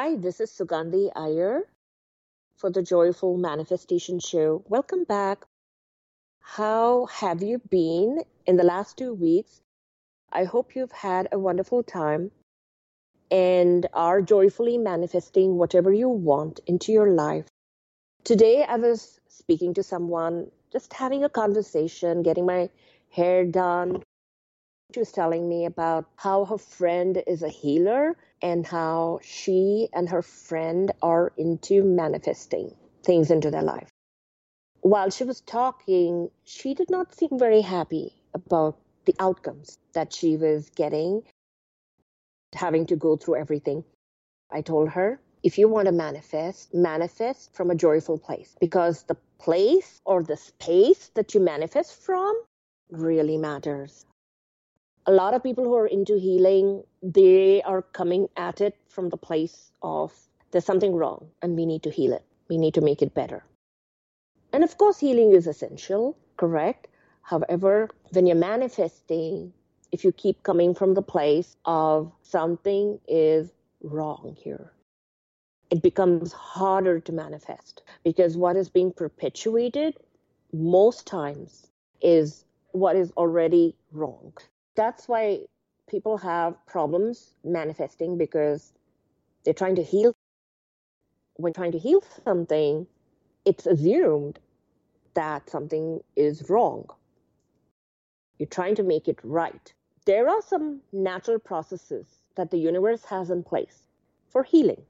Hi, this is Sugandhi Iyer for the Joyful Manifestation Show. Welcome back. How have you been in the last 2 weeks? I hope you've had a wonderful time and are joyfully manifesting whatever you want into your life. Today, I was speaking to someone, just having a conversation, getting my hair done. She was telling me about how her friend is a healer and how she and her friend are into manifesting things into their life. While she was talking, she did not seem very happy about the outcomes that she was getting, having to go through everything. I told her, if you want to manifest from a joyful place, because the place or the space that you manifest from really matters. A lot of people who are into healing, they are coming at it from the place of there's something wrong and we need to heal it. We need to make it better. And of course, healing is essential, correct? However, when you're manifesting, if you keep coming from the place of something is wrong here, it becomes harder to manifest because what is being perpetuated most times is what is already wrong. That's why people have problems manifesting because they're trying to heal. When trying to heal something, it's assumed that something is wrong. You're trying to make it right. There are some natural processes that the universe has in place for healing.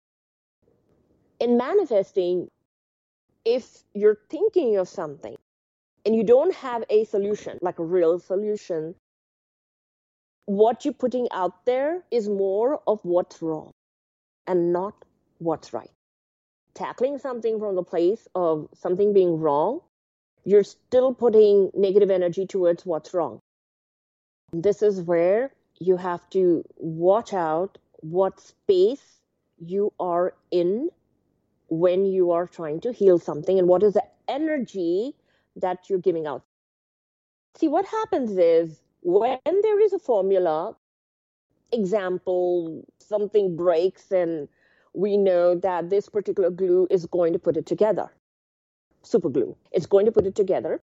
In manifesting, if you're thinking of something and you don't have a solution, like a real solution, what you're putting out there is more of what's wrong and not what's right. Tackling something from the place of something being wrong, you're still putting negative energy towards what's wrong. This is where you have to watch out what space you are in when you are trying to heal something and what is the energy that you're giving out. See, what happens is when there is a formula, example, something breaks and we know that this particular glue is going to put it together. Super glue. It's going to put it together.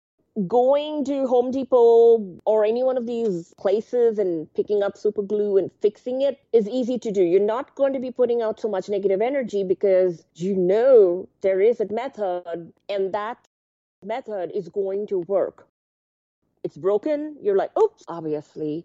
Going to Home Depot or any one of these places and picking up super glue and fixing it is easy to do. You're not going to be putting out so much negative energy because you know there is a method and that method is going to work. It's broken. You're like, oops, obviously.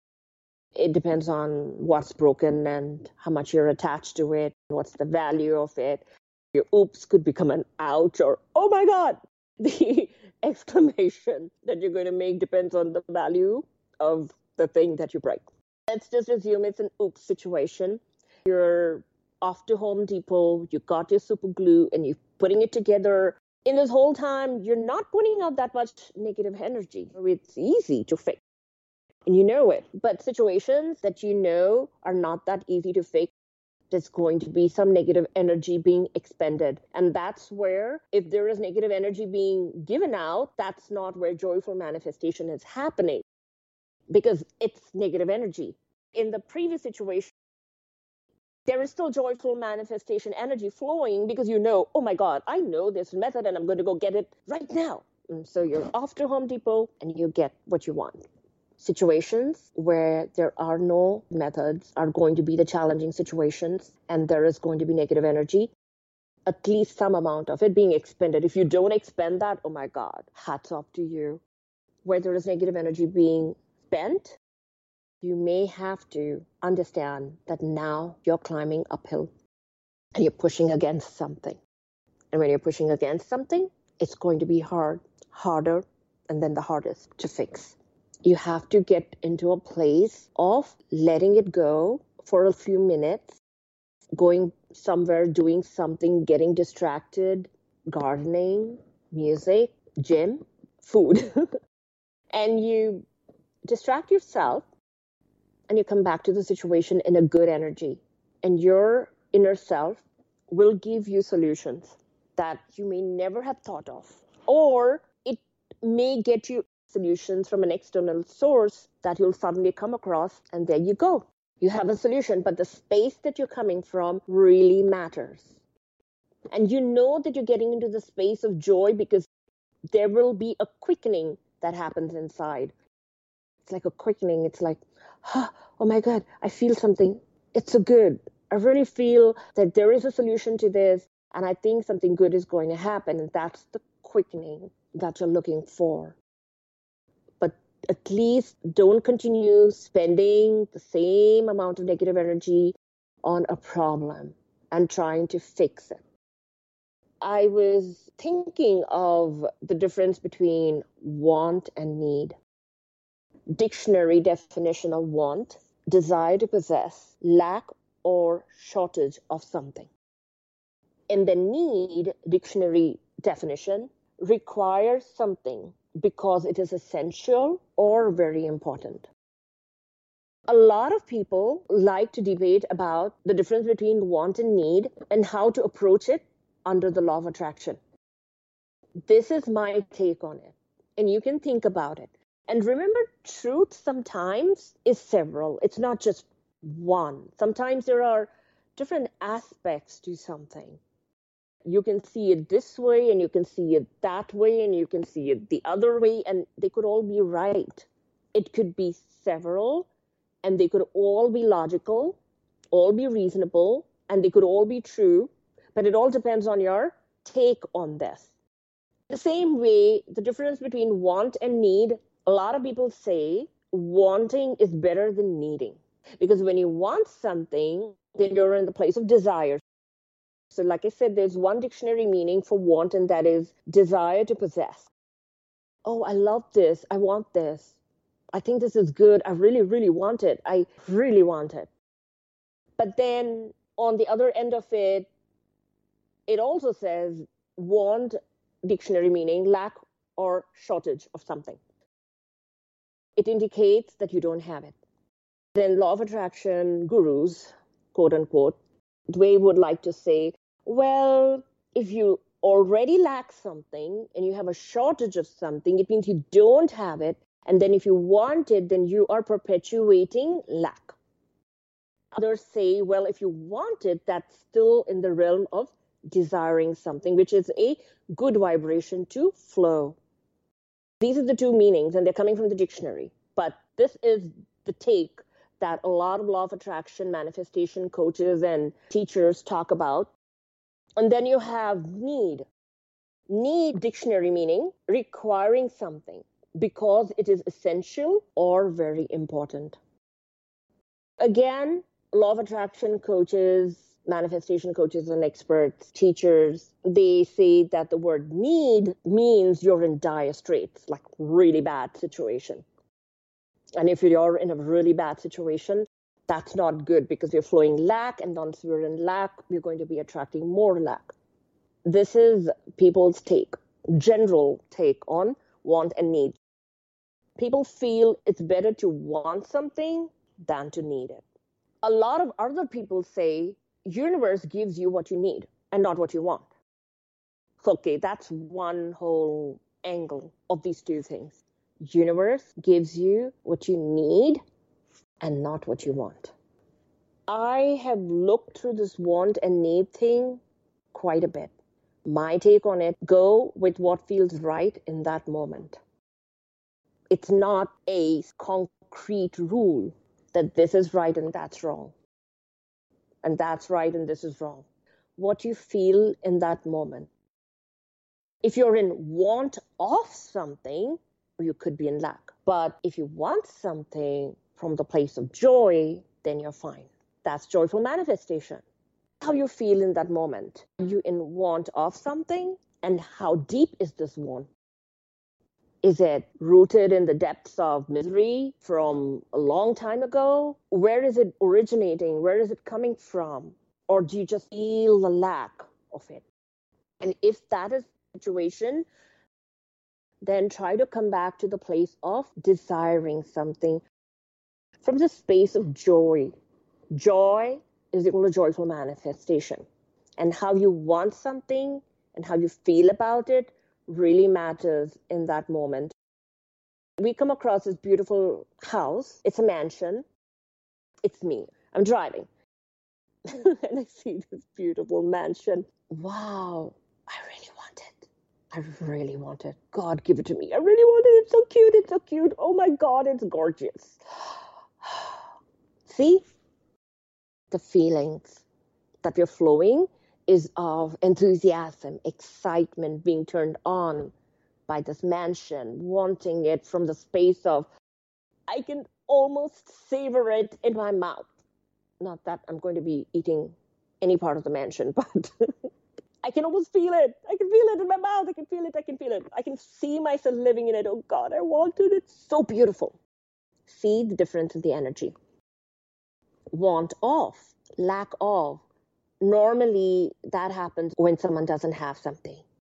It depends on what's broken and how much you're attached to it, what's the value of it. Your oops could become an ouch or, oh my God. The exclamation that you're going to make depends on the value of the thing that you break. Let's just assume it's an oops situation. You're off to Home Depot, you got your super glue, and you're putting it together. In this whole time, you're not putting out that much negative energy. It's easy to fix. And you know it. But situations that you know are not that easy to fix, there's going to be some negative energy being expended. And that's where, if there is negative energy being given out, that's not where joyful manifestation is happening because it's negative energy. In the previous situation, there is still joyful manifestation energy flowing because you know, oh my God, I know this method and I'm going to go get it right now. And so you're off to Home Depot and you get what you want. Situations where there are no methods are going to be the challenging situations and there is going to be negative energy, at least some amount of it being expended. If you don't expend that, oh my God, hats off to you. Where there is negative energy being spent, you may have to understand that now you're climbing uphill and you're pushing against something. And when you're pushing against something, it's going to be harder, and then the hardest to fix. You have to get into a place of letting it go for a few minutes, going somewhere, doing something, getting distracted, gardening, music, gym, food. And you distract yourself and you come back to the situation in a good energy. And your inner self will give you solutions that you may never have thought of. Or it may get you solutions from an external source that you'll suddenly come across, and there you go. You have a solution, but the space that you're coming from really matters. And you know that you're getting into the space of joy because there will be a quickening that happens inside. It's like a quickening. It's like, oh my God, I feel something. It's so good. I really feel that there is a solution to this, and I think something good is going to happen. And that's the quickening that you're looking for. But at least don't continue spending the same amount of negative energy on a problem and trying to fix it. I was thinking of the difference between want and need. Dictionary definition of want: desire to possess, lack or shortage of something. And the need dictionary definition: requires something because it is essential or very important. A lot of people like to debate about the difference between want and need and how to approach it under the law of attraction. This is my take on it, and you can think about it. And remember, truth sometimes is several. It's not just one. Sometimes there are different aspects to something. You can see it this way, and you can see it that way, and you can see it the other way, and they could all be right. It could be several, and they could all be logical, all be reasonable, and they could all be true, but it all depends on your take on this. The same way, the difference between want and need, a lot of people say wanting is better than needing. Because when you want something, then you're in the place of desire. So like I said, there's one dictionary meaning for want, and that is desire to possess. Oh, I love this. I want this. I think this is good. I really, really want it. I really want it. But then on the other end of it, it also says want, dictionary meaning lack or shortage of something. It indicates that you don't have it. Then law of attraction gurus, quote unquote, they would like to say, well, if you already lack something and you have a shortage of something, it means you don't have it. And then if you want it, then you are perpetuating lack. Others say, well, if you want it, that's still in the realm of desiring something, which is a good vibration to flow. These are the two meanings, and they're coming from the dictionary. But this is the take that a lot of law of attraction manifestation coaches and teachers talk about. And then you have need. Need, dictionary meaning requiring something because it is essential or very important. Again, law of attraction coaches, manifestation coaches and experts, teachers, they say that the word need means you're in dire straits, like really bad situation. And if you're in a really bad situation, that's not good because you're flowing lack, and once we're in lack, we're going to be attracting more lack. This is people's take, general take on want and need. People feel it's better to want something than to need it. A lot of other people say universe gives you what you need and not what you want. So, okay, that's one whole angle of these two things. Universe gives you what you need and not what you want. I have looked through this want and need thing quite a bit. My take on it: go with what feels right in that moment. It's not a concrete rule that this is right and that's wrong, and that's right and this is wrong. What you feel in that moment. If you're in want of something, you could be in lack. But if you want something from the place of joy, then you're fine. That's joyful manifestation. How you feel in that moment. Are you in want of something? And how deep is this want? Is it rooted in the depths of misery from a long time ago? Where is it originating? Where is it coming from? Or do you just feel the lack of it? And if that is the situation, then try to come back to the place of desiring something from the space of joy. Joy is equal to joyful manifestation. And how you want something and how you feel about it really matters in that moment. We come across this beautiful house. It's a mansion. It's me. I'm driving. And I see this beautiful mansion. Wow, I really want it. I really want it. God, give it to me. I really want it. It's so cute. It's so cute. Oh my God, it's gorgeous. See, the feelings that we're flowing is of enthusiasm, excitement, being turned on by this mansion, wanting it from the space of, I can almost savor it in my mouth. Not that I'm going to be eating any part of the mansion, but I can almost feel it. I can feel it in my mouth. I can feel it. I can feel it. I can see myself living in it. Oh God, I want it. It's so beautiful. See the difference in the energy. Want of, lack of. Normally, that happens when someone doesn't have something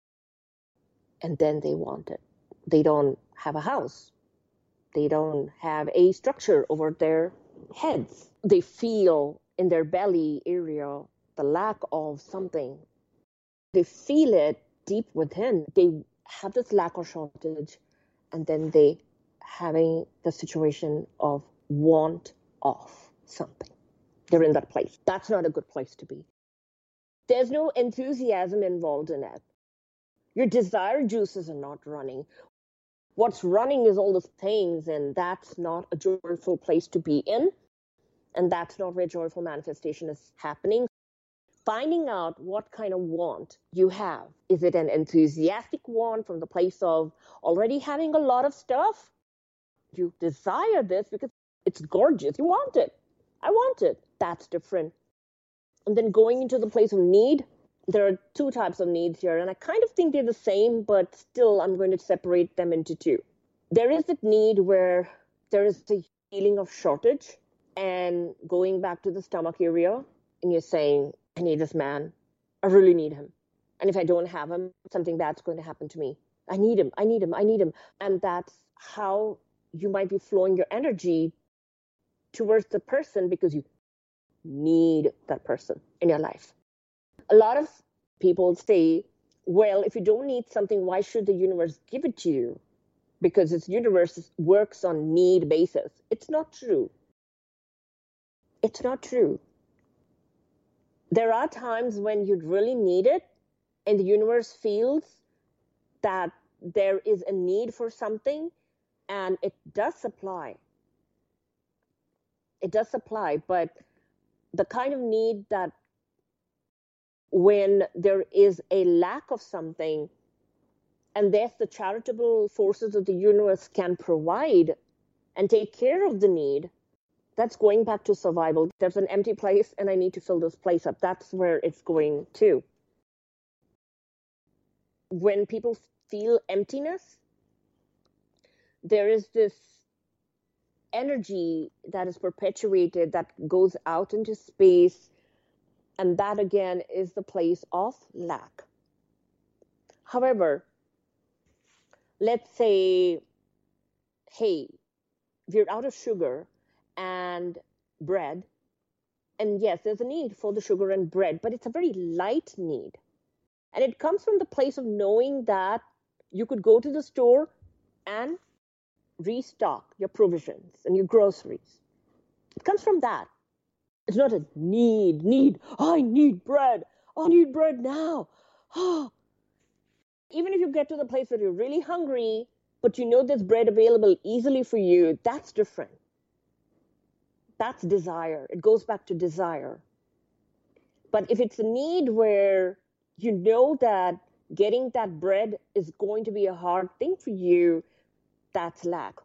and then they want it. They don't have a house. They don't have a structure over their heads. They feel in their belly area the lack of something. They feel it deep within. They have this lack or shortage, and then they having the situation of want of something. They're in that place. That's not a good place to be. There's no enthusiasm involved in it. Your desire juices are not running. What's running is all the things, and that's not a joyful place to be in. And that's not where joyful manifestation is happening. Finding out what kind of want you have. Is it an enthusiastic want from the place of already having a lot of stuff? You desire this because it's gorgeous. You want it. I want it. That's different. And then going into the place of need, there are two types of needs here, and I kind of think they're the same, but still I'm going to separate them into two. There is that need where there is the feeling of shortage, and going back to the stomach area, and you're saying, I need this man. I really need him. And if I don't have him, something bad's going to happen to me. I need him. I need him. I need him. And that's how you might be flowing your energy towards the person because you need that person in your life. A lot of people say, well, if you don't need something, why should the universe give it to you? Because its universe works on need basis. It's not true. It's not true. There are times when you really need it and the universe feels that there is a need for something and it does supply. It does supply, but the kind of need that when there is a lack of something and thus the charitable forces of the universe can provide and take care of the need, that's going back to survival. There's an empty place and I need to fill this place up. That's where it's going to. When people feel emptiness, there is this energy that is perpetuated that goes out into space, and that again is the place of lack. However, let's say, hey, we're out of sugar and bread, and yes, there's a need for the sugar and bread, but it's a very light need. And it comes from the place of knowing that you could go to the store and restock your provisions and your groceries. It comes from that. It's not a need. I need bread. I need bread now. Even if you get to the place where you're really hungry, but you know there's bread available easily for you, that's different. That's desire. It goes back to desire. But if it's a need where you know that getting that bread is going to be a hard thing for you, that's lack.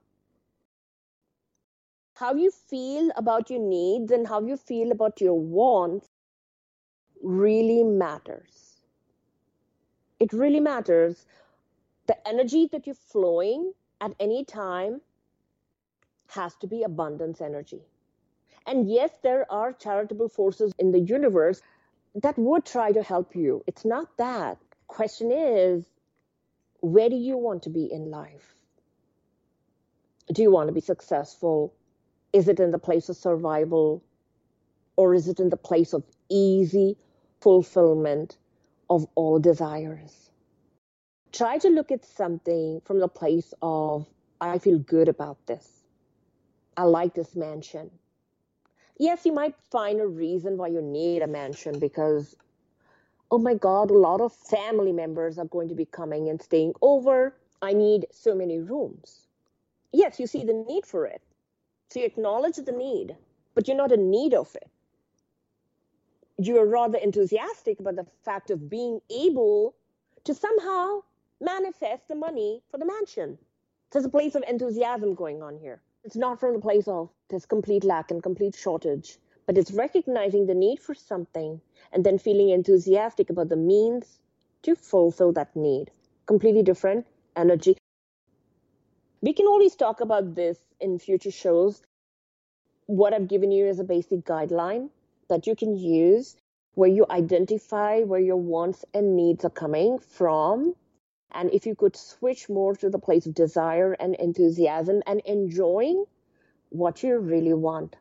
How you feel about your needs and how you feel about your wants really matters. It really matters. The energy that you're flowing at any time has to be abundance energy. And yes, there are charitable forces in the universe that would try to help you. It's not that. Question is, where do you want to be in life? Do you want to be successful? Is it in the place of survival? Or is it in the place of easy fulfillment of all desires? Try to look at something from the place of, I feel good about this. I like this mansion. Yes, you might find a reason why you need a mansion because, oh my God, a lot of family members are going to be coming and staying over. I need so many rooms. Yes, you see the need for it. So you acknowledge the need, but you're not in need of it. You're rather enthusiastic about the fact of being able to somehow manifest the money for the mansion. There's a place of enthusiasm going on here. It's not from the place of there's complete lack and complete shortage, but it's recognizing the need for something and then feeling enthusiastic about the means to fulfill that need. Completely different energy. We can always talk about this in future shows. What I've given you is a basic guideline that you can use where you identify where your wants and needs are coming from. And if you could switch more to the place of desire and enthusiasm and enjoying what you really want.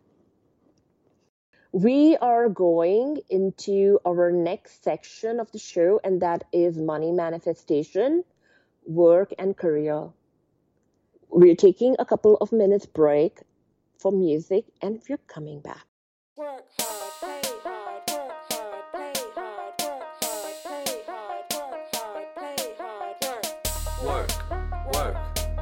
We are going into our next section of the show, and that is money manifestation, work, and career. We're taking a couple of minutes break for music, and we're coming back. Work hard, play hard, work hard, play hard, work hard, play hard, work hard, play hard, work, work,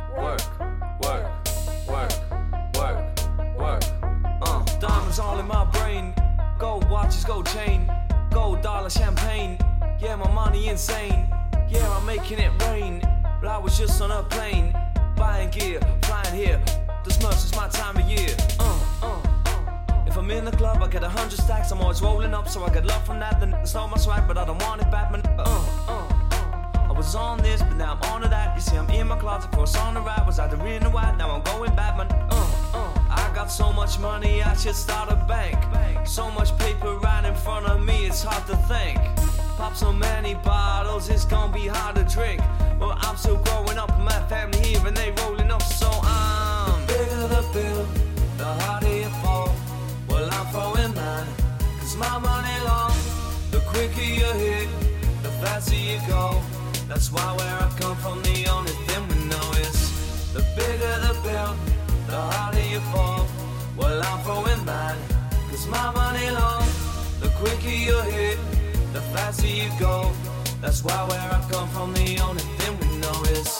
diamonds all in my brain, gold watches, gold chain, gold dollar champagne. Yeah, my money insane. Yeah, I'm making it rain. But I was just on a plane, buying gear, flying here. This much is my time of year. If I'm in the club, I get 100 stacks. I'm always rolling up, so I get love from that. The niggas know my swag, but I don't want it back, man. I was on this, but now I'm on to that. You see, I'm in my closet for a song to rap. Was I the real and white? Now I'm going Batman. I got so much money, I should start a bank. So much paper right in front of me, it's hard to think. Pop so many bottles, it's gonna be hard to drink. But I'm still growing up, and my family here, and they rolling up, so I'm the bigger the bill, the harder you fall. Well, I'm throwing mine, cause my money long. The quicker you hit, the faster you go. That's why where I come from, the only thing we know is the bigger the bill, the harder you fall. Well, I'm throwing mine, cause my money long. The quicker you hit, the faster you go. That's why where I come from, the only thing we know is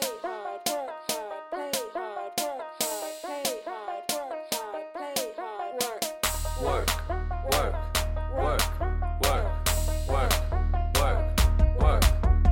work, work, work, work, work, work, work.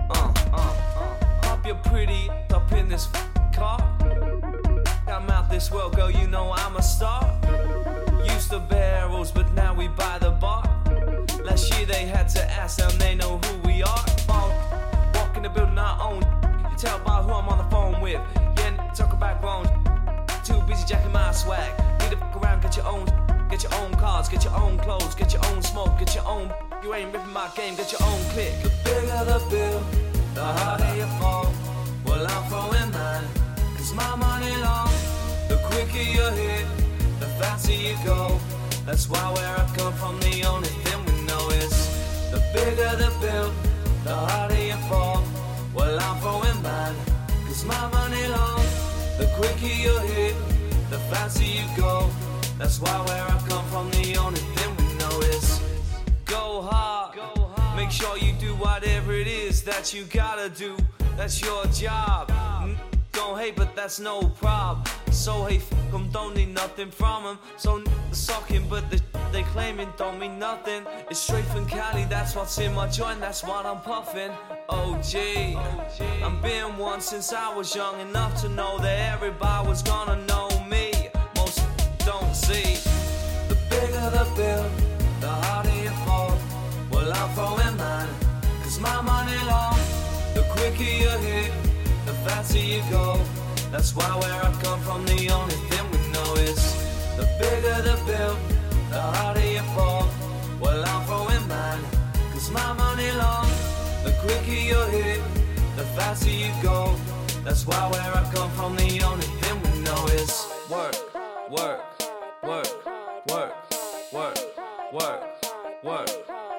Pop your pretty up in this car. I'm out this world, girl, you know I'm a star. Used to barrels, but now we buy the bar. Last year they had to ask them, they know who we are. Walk in the building I own. You tell by who I'm on the phone with. Yeah, talk about grown. Too busy jacking my swag. Need to fuck around, get your own cars, get your own clothes, get your own smoke, get your own. You ain't ripping my game, get your own click. The bigger the bill, the harder you fall. Well, I'm throwing mine, cause my money long. The quicker you hit, the faster you go. That's why where I come from, the only thing we know is the bigger the bill, the harder you fall. Well, I'm throwing mine, cause my money long. The quicker you hit, the faster you go. That's why where I come from, the only thing we know is go hard. Make sure you do whatever it is that you gotta do. That's your job. Don't hate, but that's no problem. So hey, fuck 'em, don't need nothing from 'em. So sucking, but the they claiming don't mean nothing. It's straight from Cali, that's what's in my joint, that's what I'm puffing. OG, I've been one since I was young enough to know that everybody was gonna know me. Most don't see. The bigger the bill, the harder you fall. Well, I'm throwing mine, cause my money long. The quicker you hit, the faster you go. That's why where I come from, the only thing we know is the bigger the bill, the harder you fall. Well, I'm throwing mine, cause my money long. The quicker you hit, the faster you go. That's why where I come from, the only thing we know is work, work, work, work, work, work, work.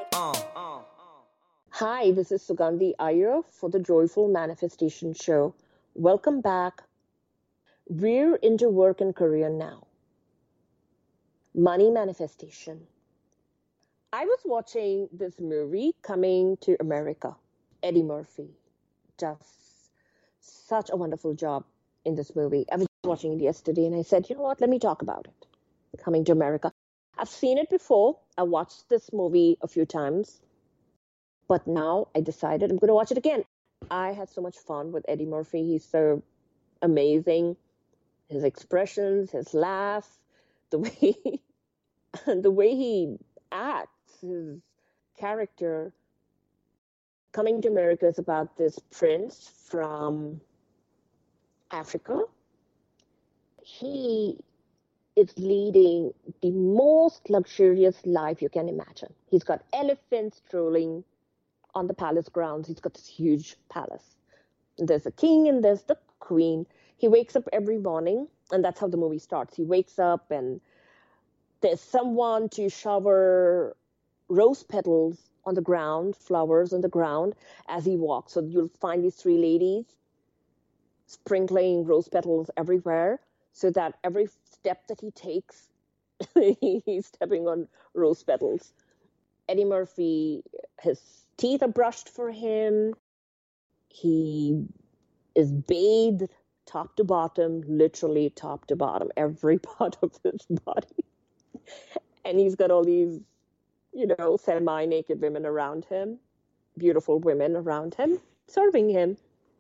Hi, this is Sugandhi Iyer for the Joyful Manifestation Show. Welcome back. We're into work and career now. Money manifestation. I was watching this movie, Coming to America. Eddie Murphy does such a wonderful job in this movie. I was watching it yesterday and I said, you know what, let me talk about it. Coming to America. I've seen it before. I watched this movie a few times. But now I decided I'm going to watch it again. I had so much fun with Eddie Murphy. He's so amazing. His expressions, his laugh, the way the way he acts, his character. Coming to America is about this prince from Africa. He is leading the most luxurious life you can imagine. He's got elephants strolling on the palace grounds. He's got this huge palace. There's a king and there's the queen. He wakes up every morning, and that's how the movie starts. He wakes up and there's someone to shower rose petals on the ground, flowers on the ground as he walks. So you'll find these three ladies sprinkling rose petals everywhere so that every step that he takes, he's stepping on rose petals. Eddie Murphy, his teeth are brushed for him. He is bathed top to bottom, literally top to bottom, every part of his body. And he's got all these, semi-naked women around him, beautiful women around him, serving him.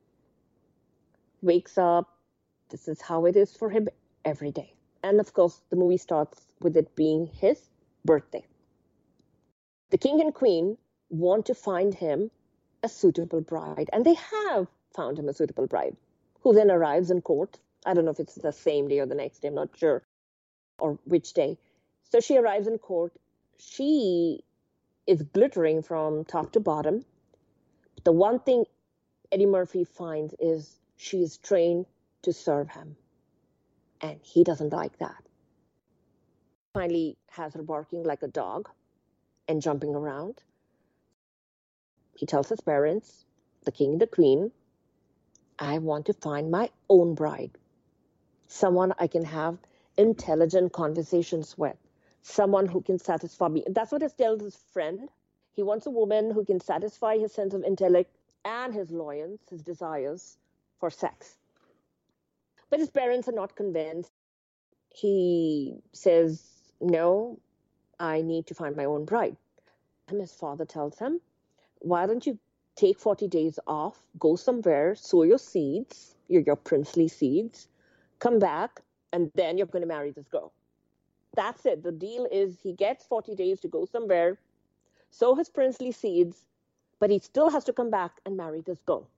Wakes up. This is how it is for him every day. And of course, the movie starts with it being his birthday. The king and queen want to find him a suitable bride, and they have found him a suitable bride, who then arrives in court. I don't know if it's the same day or the next day, I'm not sure, or which day. So she arrives in court. She is glittering from top to bottom. The one thing Eddie Murphy finds is she is trained to serve him, and he doesn't like that. Finally has her barking like a dog and jumping around. He tells his parents, the king and the queen, I want to find my own bride, someone I can have intelligent conversations with, someone who can satisfy me. And that's what he tells his friend. He wants a woman who can satisfy his sense of intellect and his loins, his desires for sex. But his parents are not convinced. He says, no, I need to find my own bride. And his father tells him, why don't you take 40 days off, go somewhere, sow your seeds, your princely seeds, come back, and then you're going to marry this girl. That's it. The deal is he gets 40 days to go somewhere, sow his princely seeds, but he still has to come back and marry this girl.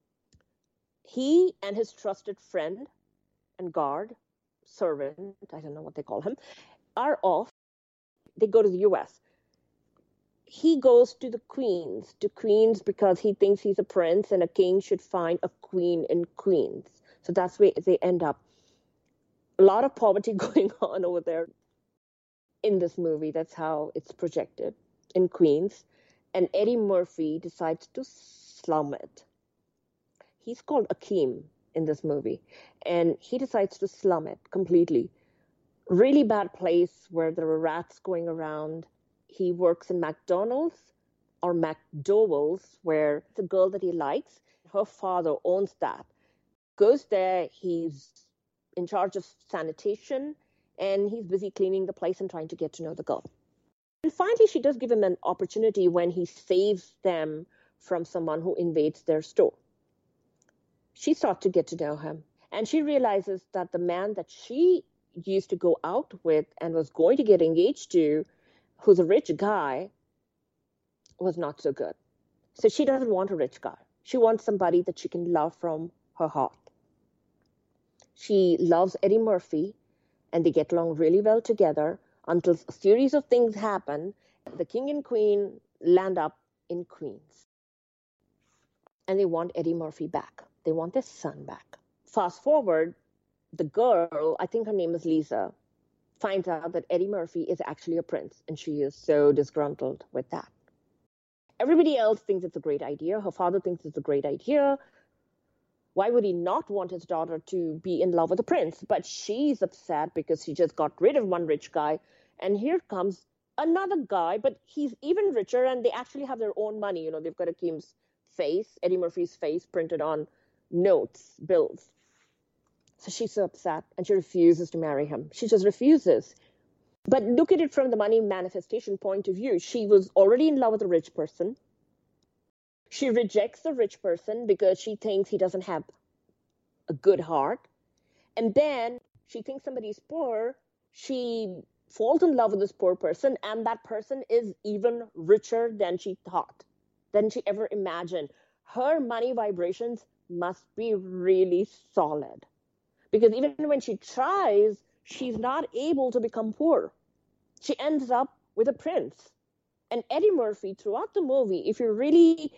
He and his trusted friend and guard, servant, I don't know what they call him, are off. They go to the US. He goes to Queens because he thinks he's a prince and a king should find a queen in Queens. So that's where they end up. A lot of poverty going on over there in this movie. That's how it's projected in Queens. And Eddie Murphy decides to slum it. He's called Akeem in this movie. And he decides to slum it completely. Really bad place where there are rats going around. He works in McDonald's or McDowell's, where the girl that he likes, her father owns that. Goes there, he's in charge of sanitation, and he's busy cleaning the place and trying to get to know the girl. And finally, she does give him an opportunity when he saves them from someone who invades their store. She starts to get to know him, and she realizes that the man that she used to go out with and was going to get engaged to, who's a rich guy, was not so good. So she doesn't want a rich guy. She wants somebody that she can love from her heart. She loves Eddie Murphy, and they get along really well together until a series of things happen. The king and queen land up in Queens. And they want Eddie Murphy back. They want their son back. Fast forward, the girl, I think her name is Lisa, finds out that Eddie Murphy is actually a prince, and she is so disgruntled with that. Everybody else thinks it's a great idea. Her father thinks it's a great idea. Why would he not want his daughter to be in love with a prince? But she's upset because she just got rid of one rich guy, And here comes another guy, but he's even richer, and they actually have their own money. You know, they've got Akeem's face, Eddie Murphy's face, printed on notes, bills. So she's so upset, and she refuses to marry him. She just refuses. But look at it from the money manifestation point of view. She was already in love with a rich person. She rejects the rich person because she thinks he doesn't have a good heart. And then she thinks somebody's poor. She falls in love with this poor person, and that person is even richer than she thought, than she ever imagined. Her money vibrations must be really solid, because even when she tries, she's not able to become poor. She ends up with a prince. And Eddie Murphy, throughout the movie, if you really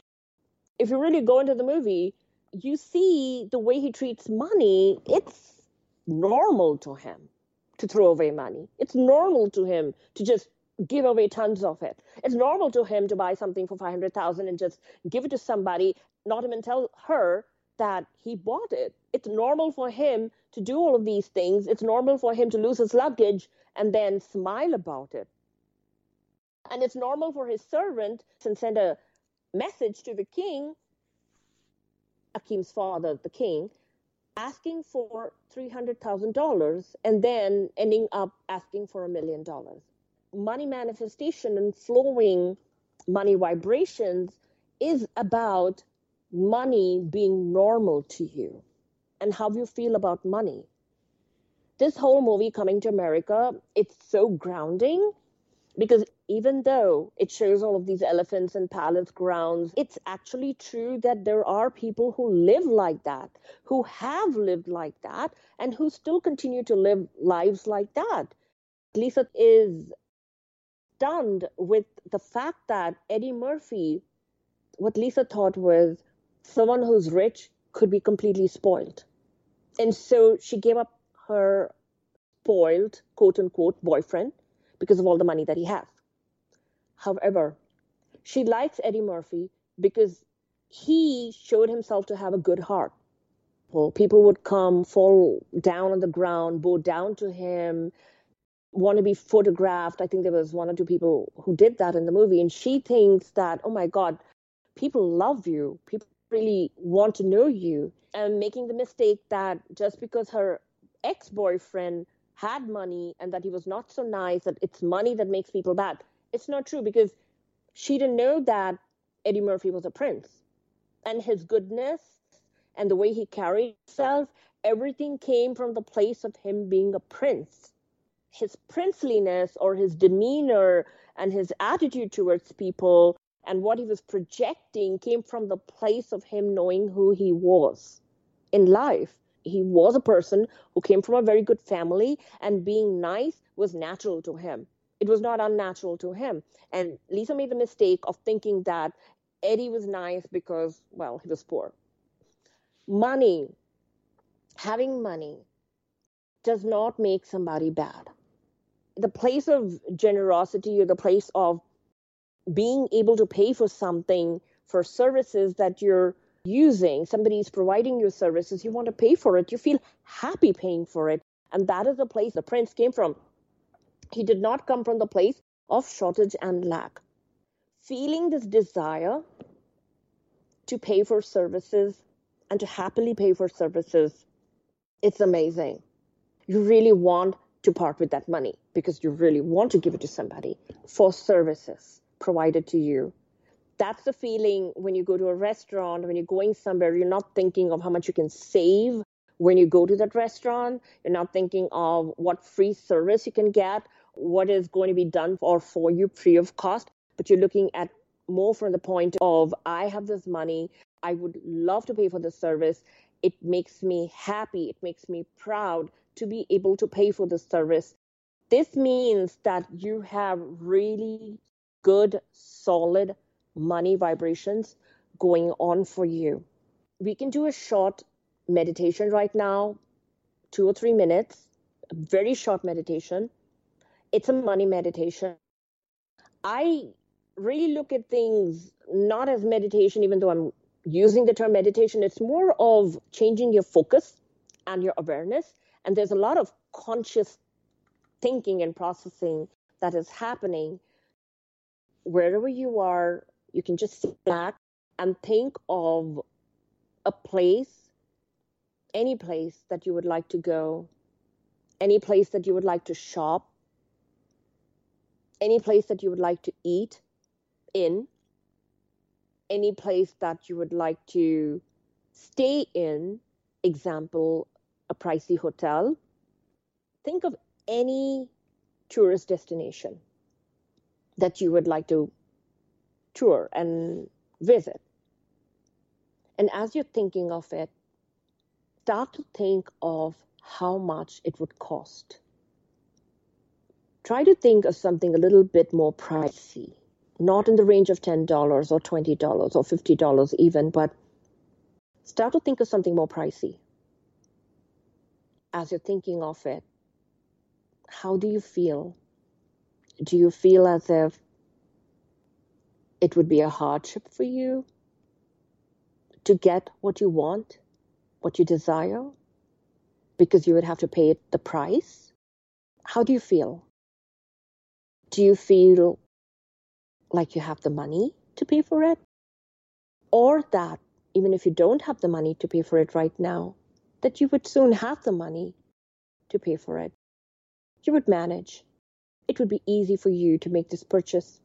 go into the movie, you see the way he treats money. It's normal to him to throw away money. It's normal to him to just give away tons of it. It's normal to him to buy something for 500,000 and just give it to somebody, not even tell her that he bought it. It's normal for him to do all of these things. It's normal for him to lose his luggage and then smile about it. And it's normal for his servant to send a message to the king, Akeem's father, the king, asking for $300,000 and then ending up asking for $1 million. Money manifestation and flowing money vibrations is about money being normal to you and how you feel about money. This whole movie, Coming to America, it's so grounding, because even though it shows all of these elephants and palace grounds, it's actually true that there are people who live like that, who have lived like that, and who still continue to live lives like that. Lisa is stunned with the fact that Eddie Murphy, what Lisa thought was someone who's rich could be completely spoiled. And so she gave up her spoiled, quote unquote, boyfriend because of all the money that he has. However, she likes Eddie Murphy because he showed himself to have a good heart. People would come, fall down on the ground, bow down to him, want to be photographed. I think there was one or two people who did that in the movie. And she thinks that, oh my God, people love you. People really want to know you. And making the mistake that just because her ex-boyfriend had money and that he was not so nice, that it's money that makes people bad. It's not true, because she didn't know that Eddie Murphy was a prince. And his goodness and the way he carried himself, everything came from the place of him being a prince. His princeliness, or his demeanor and his attitude towards people and what he was projecting, came from the place of him knowing who he was in life. He was a person who came from a very good family, and being nice was natural to him. It was not unnatural to him. And Lisa made the mistake of thinking that Eddie was nice because, well, he was poor. Money, having money, does not make somebody bad. The place of generosity, or the place of being able to pay for something, for services that you're using, somebody's providing you services, you want to pay for it, you feel happy paying for it. And that is the place the prince came from. He did not come from the place of shortage and lack. Feeling this desire to pay for services and to happily pay for services, it's amazing. You really want to part with that money because you really want to give it to somebody for services provided to you. That's the feeling when you go to a restaurant, when you're going somewhere, you're not thinking of how much you can save when you go to that restaurant. You're not thinking of what free service you can get, what is going to be done for you free of cost, but you're looking at more from the point of, I have this money, I would love to pay for this service. It makes me happy, it makes me proud to be able to pay for this service. This means that you have really good, solid money vibrations going on for you. We can do a short meditation right now, 2 or 3 minutes, a very short meditation. It's a money meditation. I really look at things not as meditation, even though I'm using the term meditation. It's more of changing your focus and your awareness. And there's a lot of conscious thinking and processing that is happening, wherever you are, you can just sit back and think of a place, any place that you would like to go, any place that you would like to shop, any place that you would like to eat in, any place that you would like to stay in, example, a pricey hotel. Think of any tourist destination that you would like to tour and visit. And as you're thinking of it, start to think of how much it would cost. Try to think of something a little bit more pricey, not in the range of $10 or $20 or $50 even, but start to think of something more pricey. As you're thinking of it, how do you feel? Do you feel as if it would be a hardship for you to get what you want, what you desire, because you would have to pay it the price? How do you feel? Do you feel like you have the money to pay for it? Or that even if you don't have the money to pay for it right now, that you would soon have the money to pay for it. You would manage. It would be easy for you to make this purchase.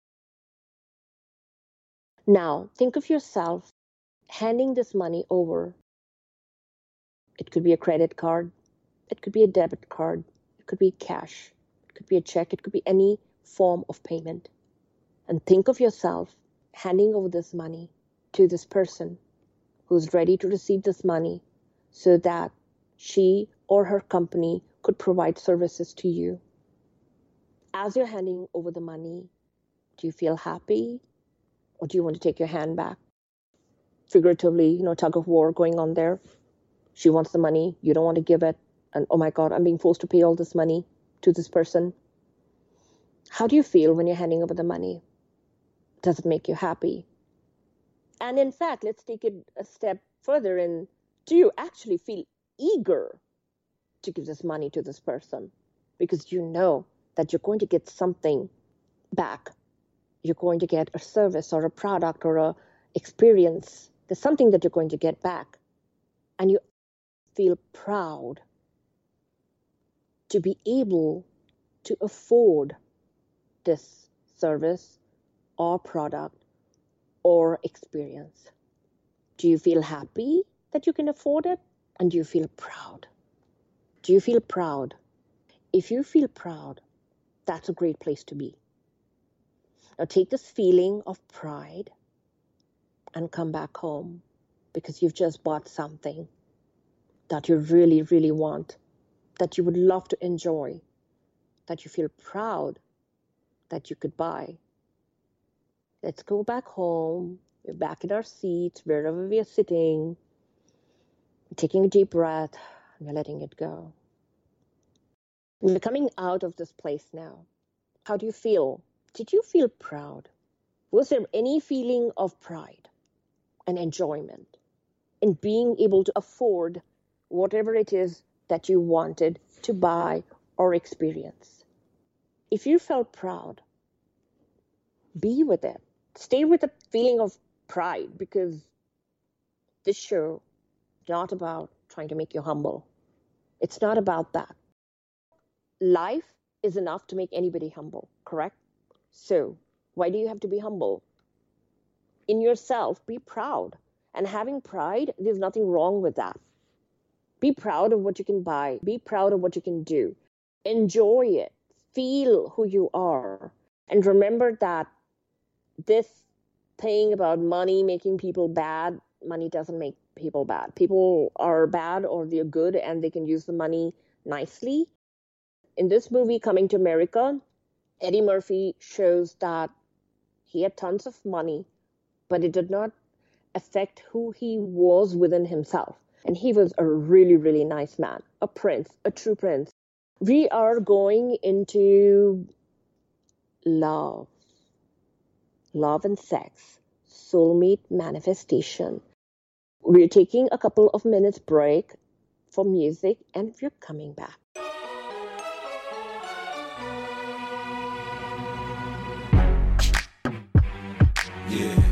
Now, think of yourself handing this money over. It could be a credit card. It could be a debit card. It could be cash. It could be a check. It could be any form of payment. And think of yourself handing over this money to this person who's ready to receive this money so that she or her company could provide services to you. As you're handing over the money, do you feel happy? Or do you want to take your hand back? Figuratively, tug of war going on there. She wants the money, you don't want to give it, and oh my God, I'm being forced to pay all this money to this person. How do you feel when you're handing over the money? Does it make you happy? And in fact, let's take it a step further in, do you actually feel eager to give this money to this person? Because you know that you're going to get something back. You're going to get a service or a product or a experience. There's something that you're going to get back. And you feel proud to be able to afford this service or product or experience. Do you feel happy that you can afford it? And do you feel proud? Do you feel proud? If you feel proud, that's a great place to be. Now take this feeling of pride and come back home because you've just bought something that you really, really want, that you would love to enjoy, that you feel proud that you could buy. Let's go back home. We're back in our seats, wherever we are sitting, taking a deep breath, and we're letting it go. We're coming out of this place now. How do you feel? Did you feel proud? Was there any feeling of pride and enjoyment in being able to afford whatever it is that you wanted to buy or experience? If you felt proud, be with it. Stay with the feeling of pride, because this show is not about trying to make you humble. It's not about that. Life is enough to make anybody humble, correct? So why do you have to be humble? In yourself, be proud. And having pride, there's nothing wrong with that. Be proud of what you can buy. Be proud of what you can do. Enjoy it. Feel who you are. And remember that this thing about money making people bad, money doesn't make people bad. People are bad or they're good and they can use the money nicely. In this movie, Coming to America, Eddie Murphy shows that he had tons of money, but it did not affect who he was within himself. And he was a really, really nice man, a prince, a true prince. We are going into love and sex, soulmate manifestation. We're taking a couple of minutes break for music and we're coming back. Yeah.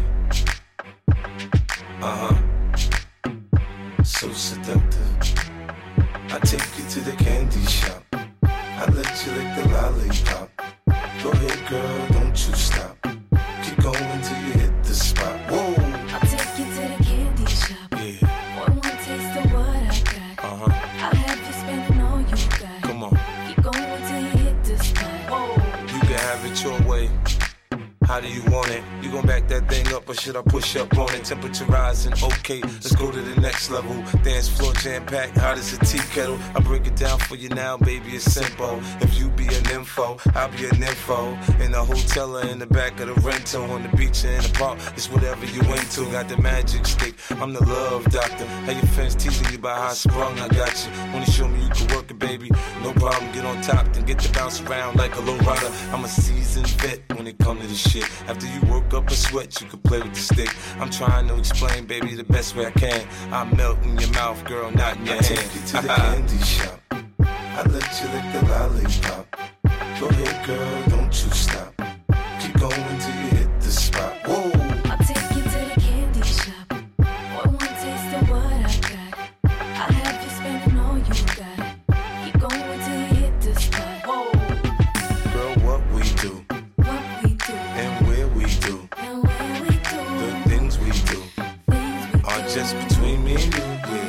So seductive. I take you to the candy shop. I let you lick the lollipop. Go ahead, girl, don't you stop. Keep going till you hit the spot. Whoa. I'll take you to the candy shop. Yeah. One taste of what I got. I'll have you spending all you got. Come on. Keep going till you hit the spot. Whoa. You can have it your way. How do you want it? You gon' back that thing up or should I push up on it? Temperature rising, okay, let's go to the next level. Dance floor jam-packed, hot as a tea kettle. I break it down for you now, baby, it's simple. If you be an info, I'll be an info. In the hotel or in the back of the rental, on the beach or in the park, it's whatever you into. Got the magic stick, I'm the love doctor. How your fans teasing you about how I sprung, I got you. Wanna show me you can work it, baby? No problem, get on top, then get to bounce around like a low rider. I'm a seasoned vet when it comes to this shit. After you work up a sweat, you can play with the stick. I'm trying to explain, baby, the best way I can. I melt in your mouth, girl, not in your hand. I take you to the candy shop. I let you lick the lollipop. Go ahead, girl, don't you stop. Keep going till you hit the spot. Whoa. I'll take you to the candy shop. One taste of what I got. I'll have you spending all you got. Keep going till you hit the spot. Whoa. Girl, what we do What we do and where we do, and where we do. the things we do Things we are do. just between me and you.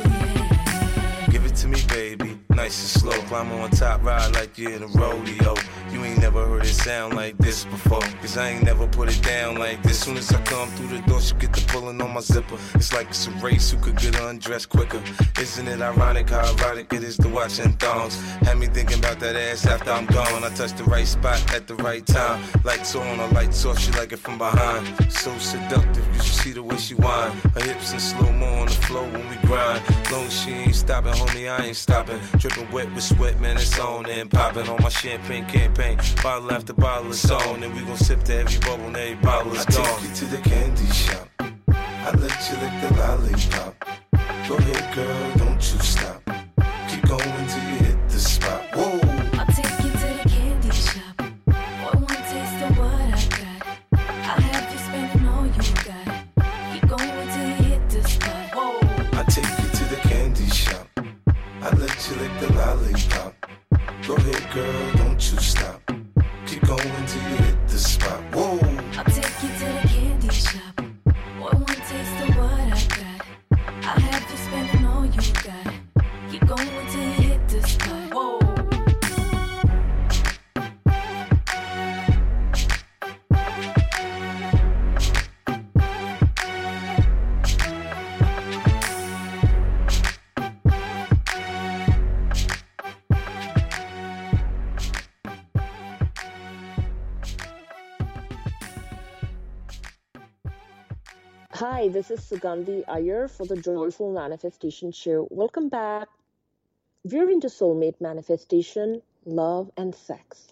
Yeah. Give it to me, baby. Nice and slow. Climb on top, ride like you're in a rodeo. You ain't never heard it sound like this before. Cause I ain't never put it down like this. Soon as I come through the door, she get the pulling on my zipper. It's like it's a race who could get undressed quicker. Isn't it ironic how erotic it is to watch in thongs? Had me thinking about that ass after I'm gone. I touch the right spot at the right time. Lights on or lights off, she like it from behind. So seductive, you should see the way she whine. Her hips in slow-mo on the floor when we grind. Long as she ain't stopping, homie, I ain't stopping. Dripping wet with sweat, man, it's on and popping on my champagne campaign. Bottle after bottle is on, and we gon' sip to every bubble and every bottle is gone. I take you to the candy shop. I let you lick the lollipop. Go ahead, girl, don't you stop. Keep going till you hit the spot. Whoa. I'll take you to the candy shop. One taste of what I got. I'll have you spending all you got. Keep going till you hit the spot. Whoa. I take you to the candy shop. I let you lick the lollipop. Go ahead, girl, don't you stop. Keep going till you hit the spot. Whoa. I'll take you to the candy shop. One taste of what I got. I'll have you spending all you got. Keep going till you hit the spot. Whoa. Hi, this is Sugandhi Iyer for the Joyful Manifestation Show. Welcome back. We're into soulmate manifestation, love, and sex.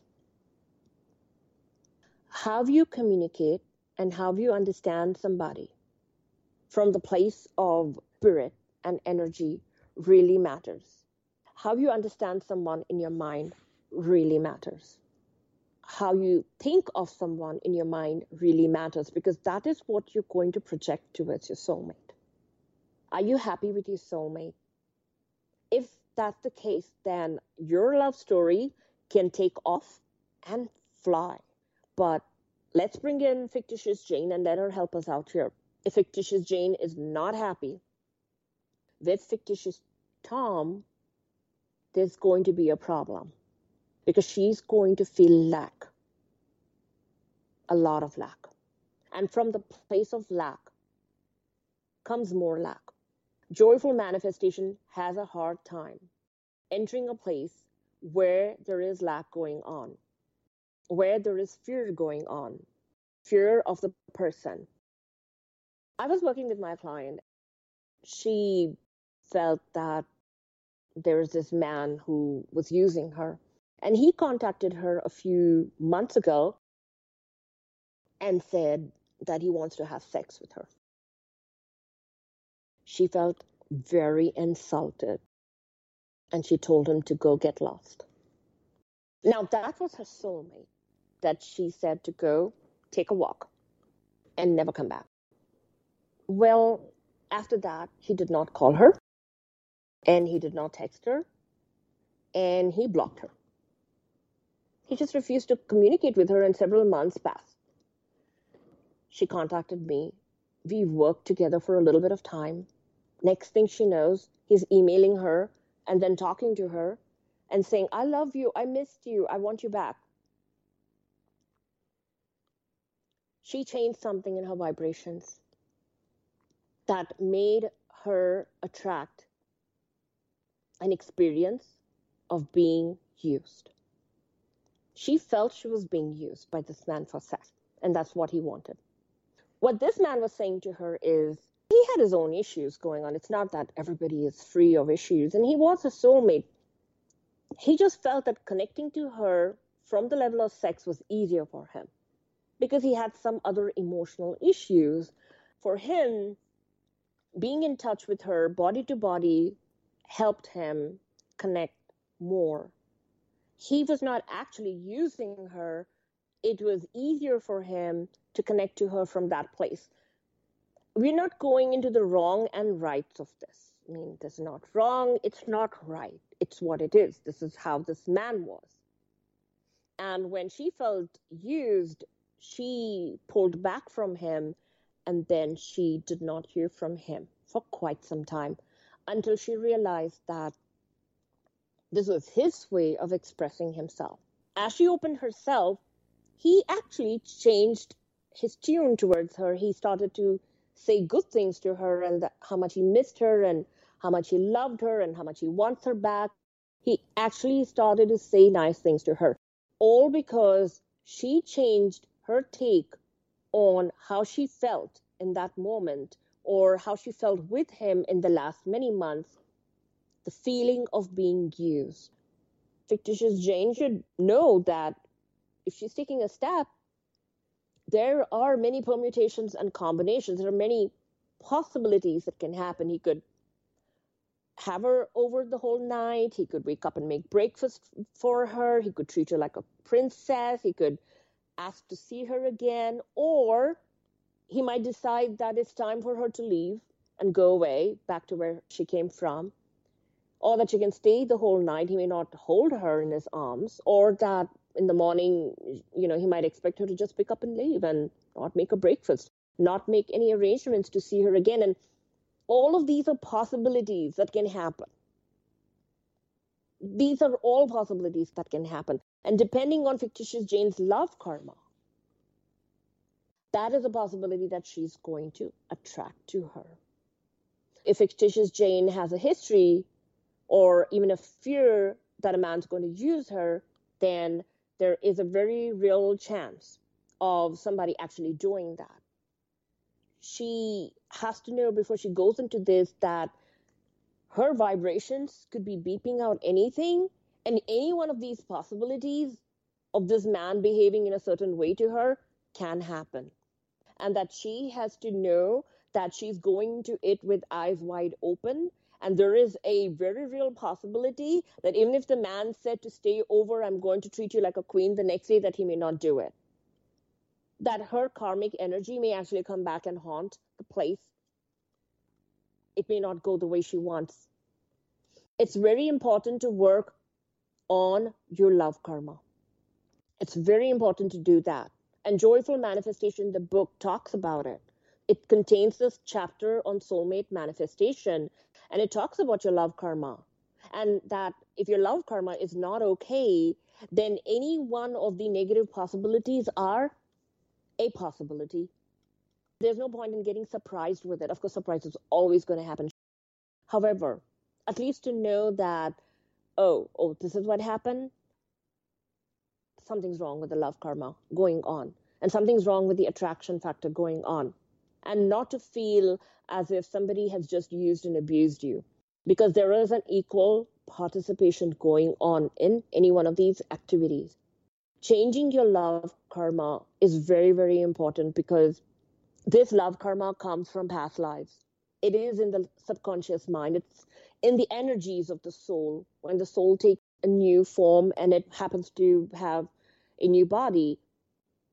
How you communicate and how you understand somebody from the place of spirit and energy really matters. How you understand someone in your mind really matters. How you think of someone in your mind really matters, because that is what you're going to project towards your soulmate. Are you happy with your soulmate? If that's the case, then your love story can take off and fly. But let's bring in fictitious Jane and let her help us out here. If fictitious Jane is not happy with fictitious Tom, there's going to be a problem, because she's going to feel lack, a lot of lack. And from the place of lack comes more lack. Joyful manifestation has a hard time entering a place where there is lack going on, where there is fear going on, fear of the person. I was working with my client. She felt that there was this man who was using her. And he contacted her a few months ago and said that he wants to have sex with her. She felt very insulted, and she told him to go get lost. Now, that was her soulmate that she said to go take a walk. and never come back. Well, after that, he did not call her, and he did not text her, and he blocked her. He just refused to communicate with her, and several months passed. She contacted me. We worked together for a little bit of time. Next thing she knows, he's emailing her and then talking to her and saying, I love you, I missed you, I want you back. She changed something in her vibrations that made her attract an experience of being used. She felt she was being used by this man for sex, and that's what he wanted. What this man was saying to her is, he had his own issues going on. It's not that everybody is free of issues, and he was a soulmate. He just felt that connecting to her from the level of sex was easier for him because he had some other emotional issues. For him, being in touch with her body to body helped him connect more. He was not actually using her. It was easier for him to connect to her from that place. We're not going into the wrong and rights of this. I mean, this is not wrong. It's not right. It's what it is. This is how this man was. And when she felt used, she pulled back from him, and then she did not hear from him for quite some time until she realized that this was his way of expressing himself. As she opened herself, he actually changed his tune towards her. He started to say good things to her and how much he missed her and how much he loved her and how much he wants her back. He actually started to say nice things to her, all because she changed her take on how she felt in that moment or how she felt with him in the last many months, the feeling of being used. Fictitious Jane should know that if she's taking a step, there are many permutations and combinations. There are many possibilities that can happen. He could have her over the whole night. He could wake up and make breakfast for her. He could treat her like a princess. He could ask to see her again. Or he might decide that it's time for her to leave and go away back to where she came from. Or that she can stay the whole night. He may not hold her in his arms. Or that in the morning, he might expect her to just pick up and leave and not make a breakfast, not make any arrangements to see her again. And all of these are possibilities that can happen. These are all possibilities that can happen. And depending on Fictitious Jane's love karma, that is a possibility that she's going to attract to her. If Fictitious Jane has a history or even a fear that a man's going to use her, then there is a very real chance of somebody actually doing that. She has to know before she goes into this that her vibrations could be beeping out anything, and any one of these possibilities of this man behaving in a certain way to her can happen. And that she has to know that she's going to it with eyes wide open. And there is a very real possibility that even if the man said to stay over, I'm going to treat you like a queen, the next day that he may not do it. That her karmic energy may actually come back and haunt the place. It may not go the way she wants. It's very important to work on your love karma. It's very important to do that. And Joyful Manifestation, the book, talks about it. It contains this chapter on soulmate manifestation, and it talks about your love karma. And that if your love karma is not okay, then any one of the negative possibilities are a possibility. There's no point in getting surprised with it. Of course, surprise is always going to happen. However, at least to know that, oh, this is what happened. Something's wrong with the love karma going on. And something's wrong with the attraction factor going on. And not to feel as if somebody has just used and abused you. Because there is an equal participation going on in any one of these activities. Changing your love karma is very, very important because this love karma comes from past lives. It is in the subconscious mind. It's in the energies of the soul. When the soul takes a new form and it happens to have a new body,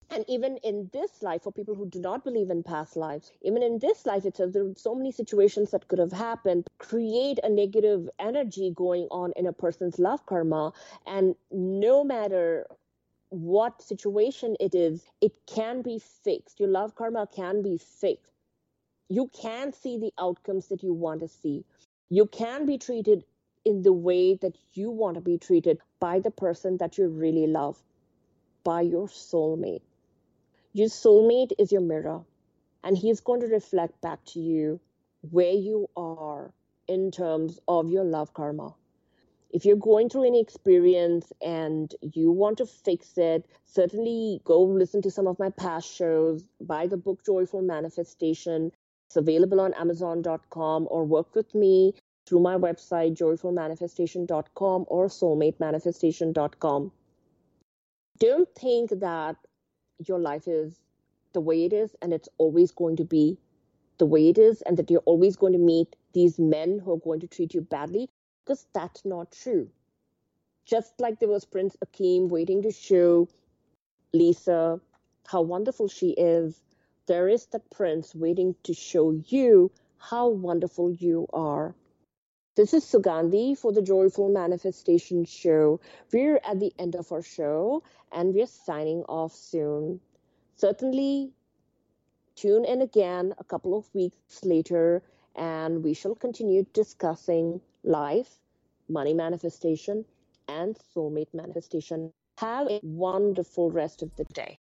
And even in this life, for people who do not believe in past lives, even in this life itself, there are so many situations that could have happened, create a negative energy going on in a person's love karma. And no matter what situation it is, it can be fixed. Your love karma can be fixed. You can see the outcomes that you want to see. You can be treated in the way that you want to be treated by the person that you really love, by your soulmate. Your soulmate is your mirror, and he's going to reflect back to you where you are in terms of your love karma. If you're going through any experience and you want to fix it, certainly go listen to some of my past shows, buy the book Joyful Manifestation. It's available on Amazon.com, or work with me through my website, joyfulmanifestation.com or soulmatemanifestation.com. Don't think that your life is the way it is and it's always going to be the way it is, and that you're always going to meet these men who are going to treat you badly, because that's not true. Just like there was Prince Akeem waiting to show Lisa how wonderful she is, there is the prince waiting to show you how wonderful you are. This is Sugandhi for the Joyful Manifestation Show. We're at the end of our show and we're signing off soon. Certainly tune in again a couple of weeks later and we shall continue discussing life, money manifestation, and soulmate manifestation. Have a wonderful rest of the day.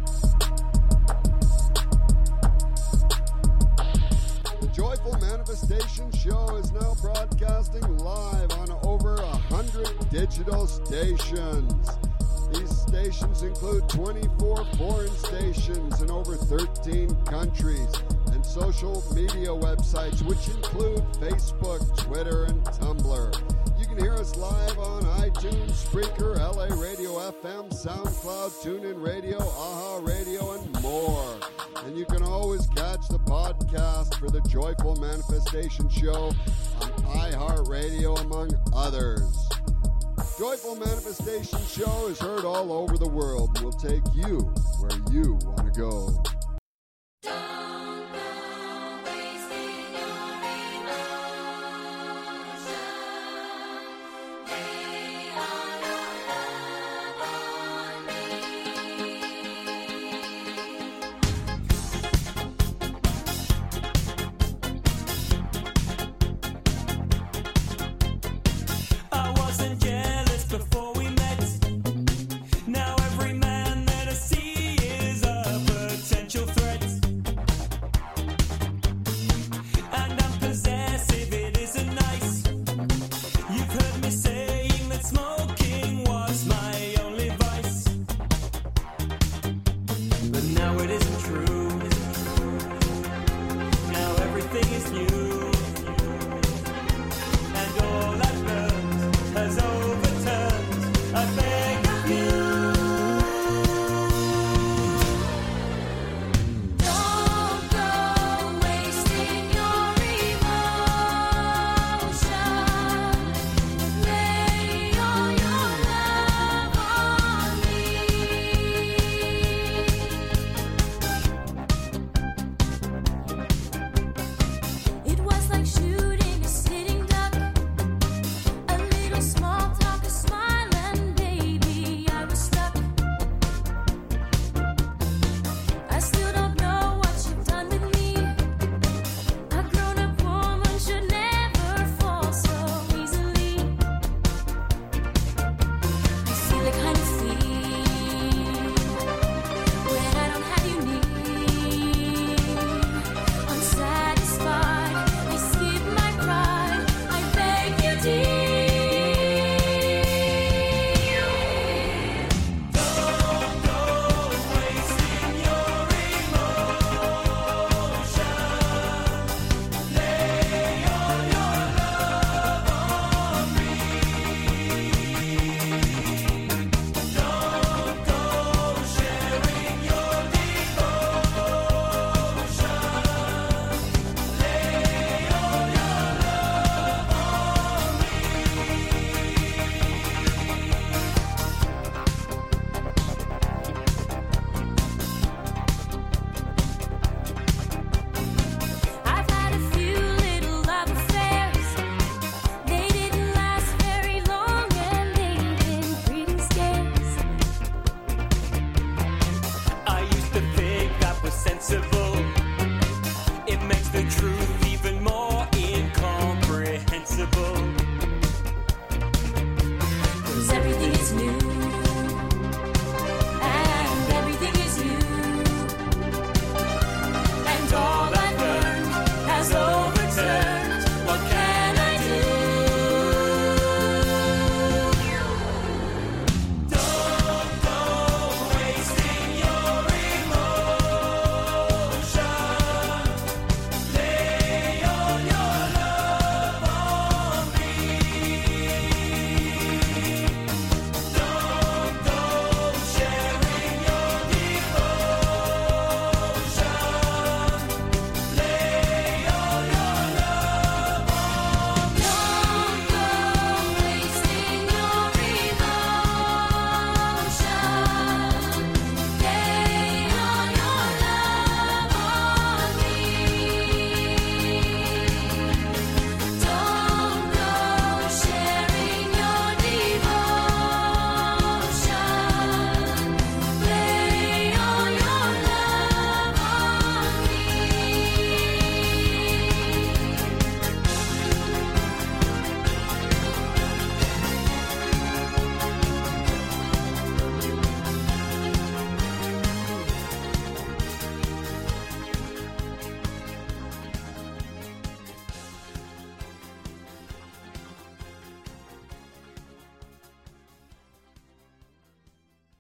Joyful Manifestation Show is now broadcasting live on over 100 digital stations. These stations include 24 foreign stations in over 13 countries and social media websites, which include Facebook, Twitter, and Tumblr. You can hear us live on iTunes, Spreaker, LA Radio FM, SoundCloud, TuneIn Radio, AHA Radio, and more. And you can always catch the podcast for the Joyful Manifestation Show on iHeartRadio, among others. Joyful Manifestation Show is heard all over the world and will take you where you want to go.